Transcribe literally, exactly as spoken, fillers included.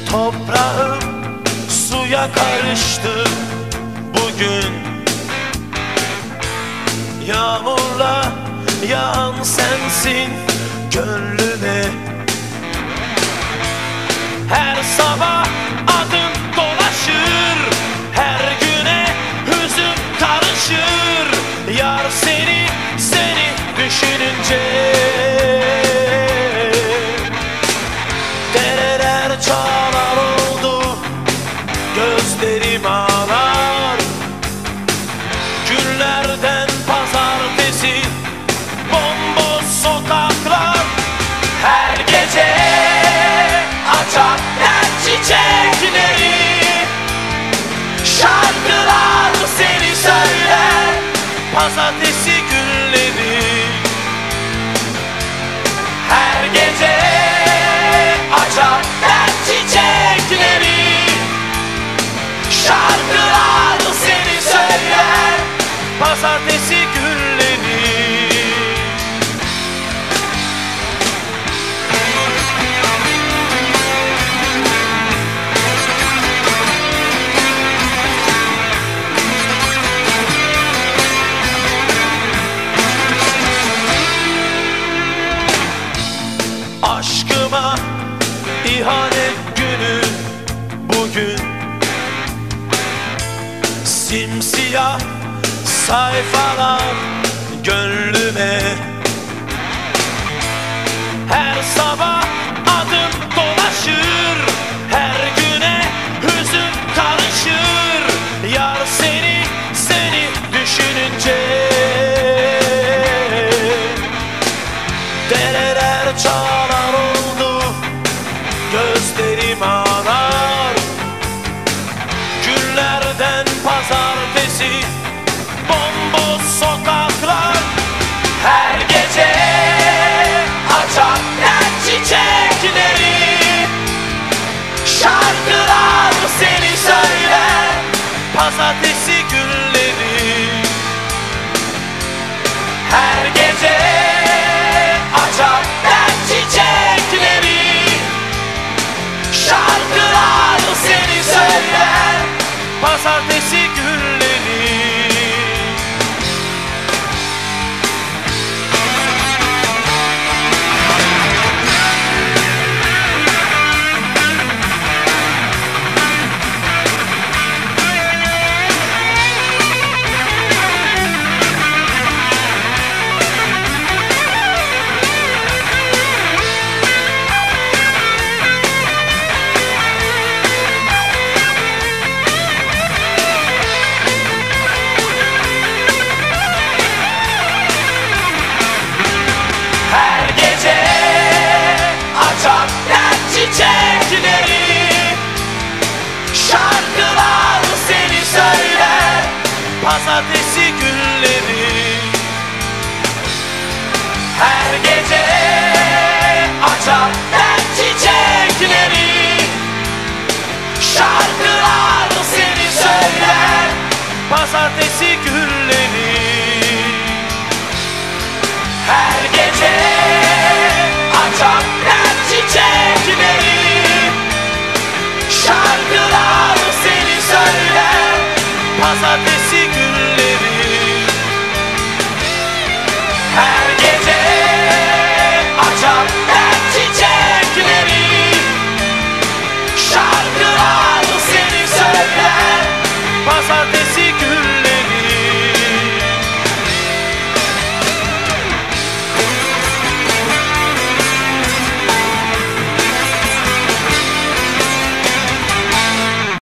Toprağım suya karıştı bugün. Yağmurla yağan sensin gönlüme. Her sabah adım dolaşır, her güne hüzün karışır. Yar seni, seni düşününce dereler çağlar oldu, gözlerim ağlar. Günlerden pazartesi, bomboş sokaklar. Her gece açan her çiçekleri, şarkılar seni söyler, pazartesi günleri. Her gece açan her çiçekleri, şarkılar seni söyler, pazartesi günleri. Aşkıma ihanet günü bugün. Simsiyah sayfalar gönlüme. Her sabah adım dolaşır, her güne hüzün karışır. Yar seni, seni düşününce dereler çağlar oldu, gözlerim ağlar. Günlerden pazartesi, bomboş sokaklar. Her gece açan her çiçekleri, şarkılar seni söyler, pazartesi günleri. Her gece açan her çiçekleri, şarkılar seni söyler, pazartesi günleri. Çiçekleri, şarkılar seni söyler, pazartesi günleri. Her gece açan her çiçekleri, şarkılar seni söyler, pazartesi günleri. Her gece açan her çiçekleri, şarkılar seni söyler, pazartesi günleri. Her